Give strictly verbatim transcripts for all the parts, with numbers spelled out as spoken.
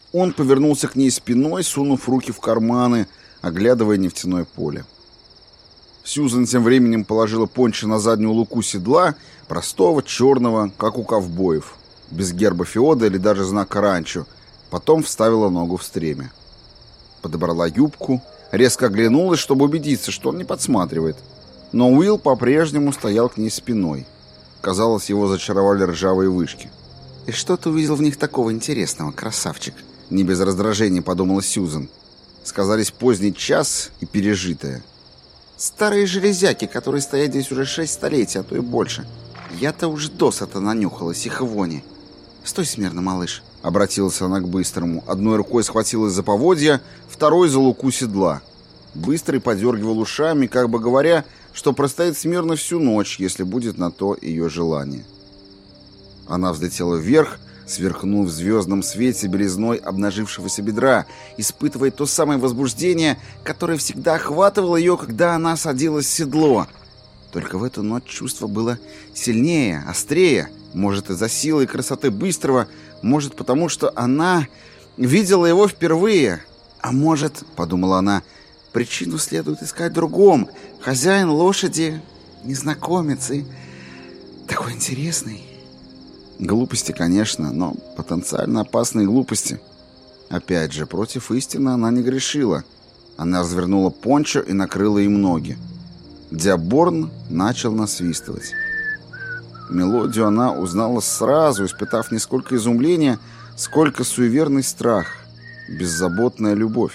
Он повернулся к ней спиной, сунув руки в карманы, оглядывая нефтяное поле. Сьюзен тем временем положила пончо на заднюю луку седла, простого, черного, как у ковбоев, без герба феода или даже знака ранчо, потом вставила ногу в стремя. Подобрала юбку, резко оглянулась, чтобы убедиться, что он не подсматривает. Но Уилл по-прежнему стоял к ней спиной. Казалось, его зачаровали ржавые вышки. «И что ты увидел в них такого интересного, красавчик?» Не без раздражения подумала Сьюзен. Сказались поздний час и пережитое. «Старые железяки, которые стоят здесь уже шесть столетий, а то и больше. Я-то уж досыта нанюхалась их вони. Стой смирно, малыш», — обратилась она к Быстрому. Одной рукой схватилась за поводья, второй за луку седла. Быстрый подергивал ушами, как бы говоря, что простоит смирно всю ночь, если будет на то ее желание. Она взлетела вверх, сверкнув в звездном свете белизной обнажившегося бедра, испытывая то самое возбуждение, которое всегда охватывало ее, когда она садилась в седло. Только в эту ночь чувство было сильнее, острее, может, из-за силы и красоты Быстрого, может, потому что она видела его впервые. А может, подумала она, причину следует искать в другом. Хозяин лошади, незнакомец и такой интересный. Глупости, конечно, но потенциально опасные глупости. Опять же, против истины она не грешила. Она развернула пончо и накрыла им ноги. Диаборн начал насвистывать. Мелодию она узнала сразу, испытав не сколько изумления, сколько суеверный страх. Беззаботная любовь.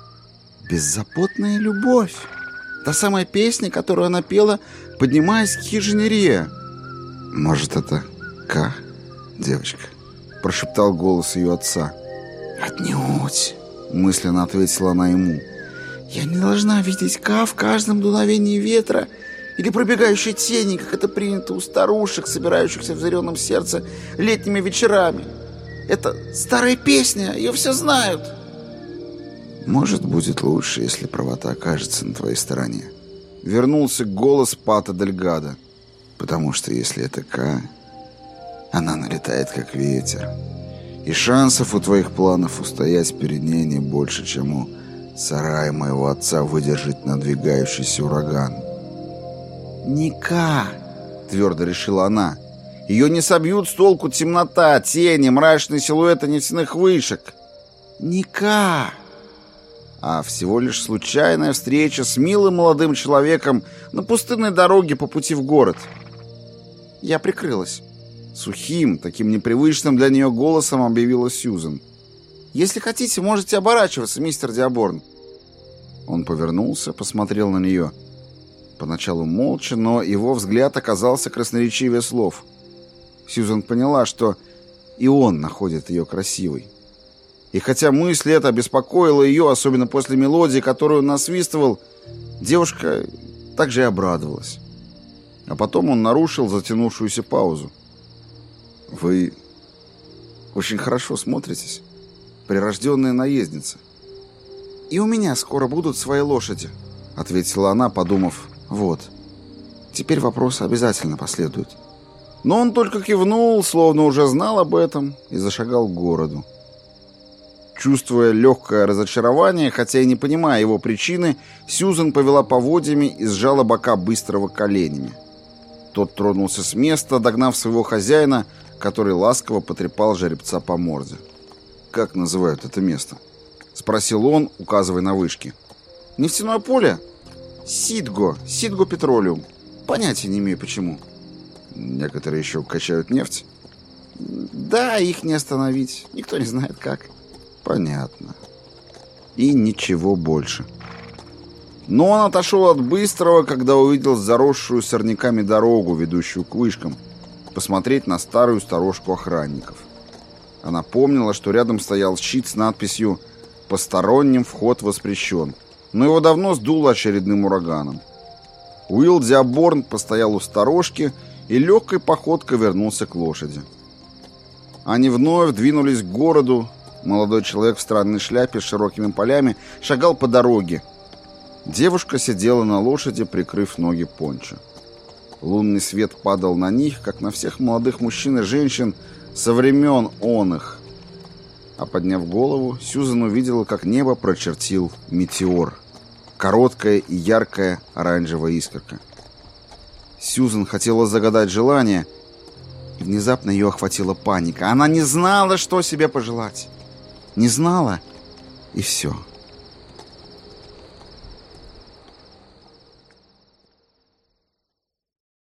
Беззаботная любовь. Та самая песня, которую она пела, поднимаясь к хижине Рия. Может, это Ка, девочка? Прошептал голос ее отца. Отнюдь, мысленно ответила она ему. Я не должна видеть Ка в каждом дуновении ветра или пробегающей тени, как это принято у старушек, собирающихся в зеленом сердце летними вечерами. Это старая песня, ее все знают. Может, будет лучше, если правота окажется на твоей стороне. Вернулся голос Пата Дельгадо. Потому что если это Ка, она налетает как ветер. И шансов у твоих планов устоять перед ней не больше, чем у сарая моего отца выдержать надвигающийся ураган. Не Ка, твердо решила она. Ее не собьют с толку темнота, тени, мрачные силуэты нефтяных вышек. Не Ка, а всего лишь случайная встреча с милым молодым человеком на пустынной дороге по пути в город. Я прикрылась. Сухим, таким непривычным для нее голосом объявила Сьюзен. «Если хотите, можете оборачиваться, мистер Диаборн». Он повернулся, посмотрел на нее. Поначалу молча, но его взгляд оказался красноречивее слов. Сьюзен поняла, что и он находит ее красивой. И хотя мысль эта беспокоила ее, особенно после мелодии, которую он насвистывал, девушка также и обрадовалась. А потом он нарушил затянувшуюся паузу. «Вы очень хорошо смотритесь, прирожденная наездница». «И у меня скоро будут свои лошади», — ответила она, подумав, «вот, теперь вопросы обязательно последуют». Но он только кивнул, словно уже знал об этом, и зашагал к городу. Чувствуя легкое разочарование, хотя и не понимая его причины, Сьюзен повела поводьями и сжала бока Быстрого коленями. Тот тронулся с места, догнав своего хозяина, который ласково потрепал жеребца по морде. «Как называют это место?» — спросил он, указывая на вышки. «Нефтяное поле? Сидго, Сидго Петролиум. Понятия не имею, почему». «Некоторые еще качают нефть?» «Да, их не остановить. Никто не знает, как». «Понятно». И ничего больше. Но он отошел от Быстрого, когда увидел заросшую сорняками дорогу, ведущую к вышкам, посмотреть на старую сторожку охранников. Она помнила, что рядом стоял щит с надписью «Посторонним вход воспрещен», но его давно сдуло очередным ураганом. Уилл Диаборн постоял у сторожки и легкой походкой вернулся к лошади. Они вновь двинулись к городу. Молодой человек в странной шляпе с широкими полями шагал по дороге. Девушка сидела на лошади, прикрыв ноги пончо. Лунный свет падал на них, как на всех молодых мужчин и женщин со времен он их. А подняв голову, Сьюзен увидела, как небо прочертил метеор. Короткая и яркая оранжевая искорка. Сьюзен хотела загадать желание, и внезапно ее охватила паника. Она не знала, что себе пожелать. Не знала, и все.